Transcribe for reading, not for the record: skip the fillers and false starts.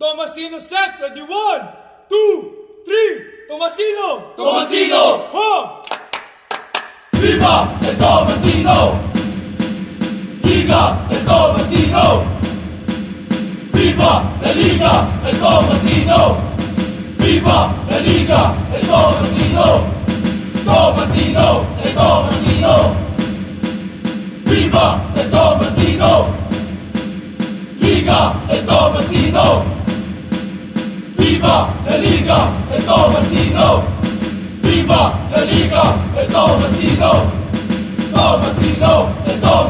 Tomasino set, ready, 1, 2, 3, Tomasino! Tomasino! Ha! Viva el Tomasino! Liga el Tomasino! Viva la Liga el Tomasino! Viva la Liga el Tomasino! Tomasino, el Tomasino! Viva el Tomasino! Liga el Tomasino! Viva la Liga el Tomasino! Viva la Liga el Tomasino! Tomasino, el Tomasino!